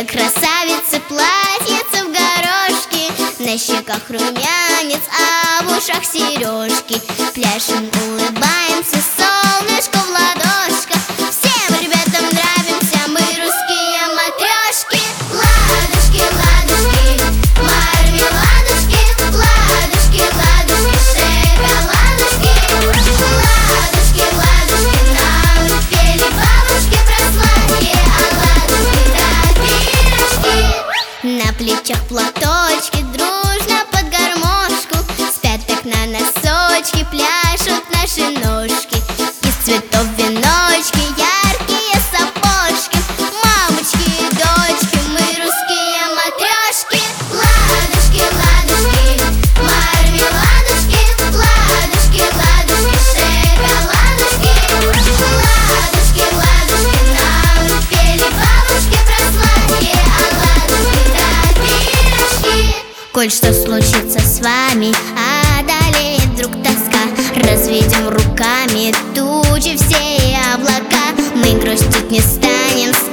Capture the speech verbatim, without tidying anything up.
все красавицы, платьица в горошки, на щеках румянец, а в ушах сережки. Пляшем, улыбаемся, солнышко в ладошках. Всем ребятам нравимся, мы русские матрешки. Ладушки, ладушки, мармеладушки, ладушки, ладушки, шоколадушки. Ладушки, ладушки, нам пели бабушки про сладкие оладушки да пирожки. На плечах платочки, дружно под гармошку, с пяток на носочки пляшут наши ножки. Из цветов веночки, яркие сапожки. Мамочки и дочки, мы русские матрешки. Ладушки, ладушки, мармеладушки, ладушки, ладушки, шоколадушки. Ладушки, ладушки, нам пели бабушки про сладкие оладушки да пирожки. Коль что случится с вами, одолеет вдруг тоска, разведем руками тучи, все облака. Мы грустить не станем,